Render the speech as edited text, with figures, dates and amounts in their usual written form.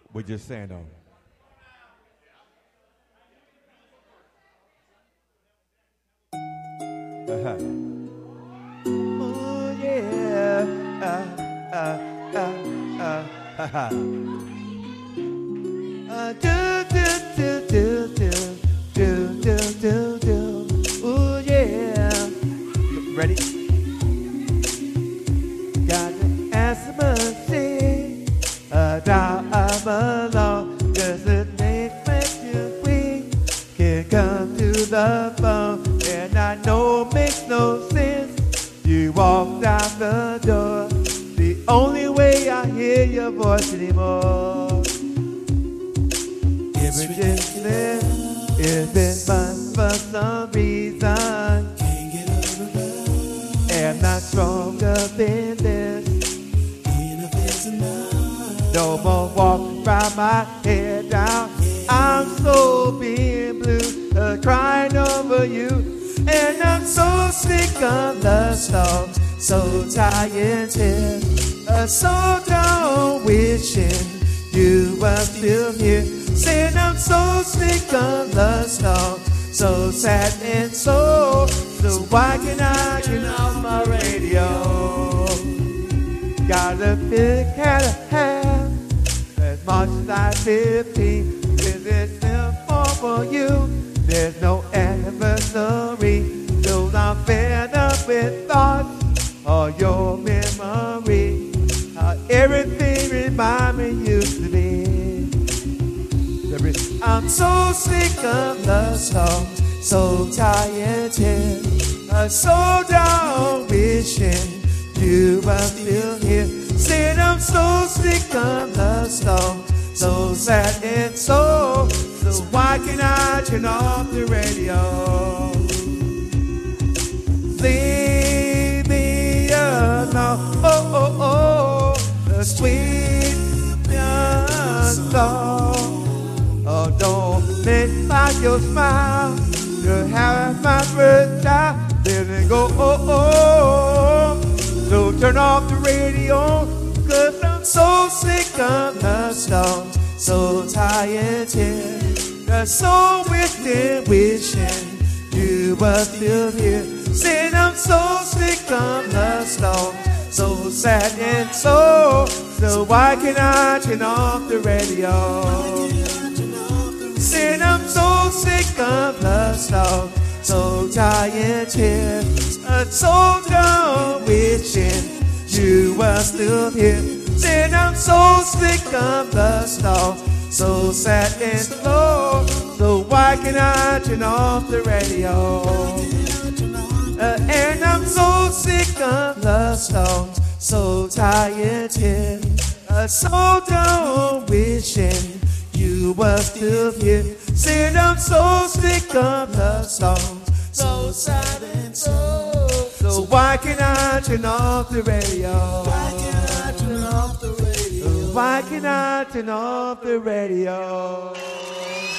We're just saying though. Oh yeah. Do. Oh yeah. Ready? Got to answer mercy. Now I'm alone. 'Cause it makes you weak. Can't come to the phone. And I know it makes no sense. You walked out the door. The only way I hear your voice anymore. It's ridiculous. It's been fun for some reason. Can't get over love. Am not stronger than this. Enough is enough. No more walking round my head down. I'm so being blue, crying over you. And I'm so sick of the songs, so tired and so down, wishing you were still here. Saying I'm so sick of the songs, so sad and so why can I turn off my radio? Got a big hat of hair, as much as I 15. Is it simple for you? There's no anniversary, so I'm fed up with thoughts of your memory. How everything reminds me used to be. I'm so sick of the songs, so tired and so down, wishing you were still here. Saying I'm so sick of the songs, so sad and so why can I turn off the radio? Leave me alone, the sweet young song. Oh, don't let like your smile. You have my first child, then go, So turn off the radio, 'cause I'm so sick of the songs, so tired and so wishing you were still here. Saying I'm so sick of the songs, so sad and so why can I turn off the radio? Saying I'm so sick of the songs, so tired and so done, wishing you were still here. Saying I'm so sick of the songs, so sad and so why can I turn off the radio? And I'm so sick of the songs, so tired and so done, wishing you were still here. Saying I'm so sick of the songs, so sad and so why can I turn off the radio? Why can't I turn off the radio? Why can I turn off the radio?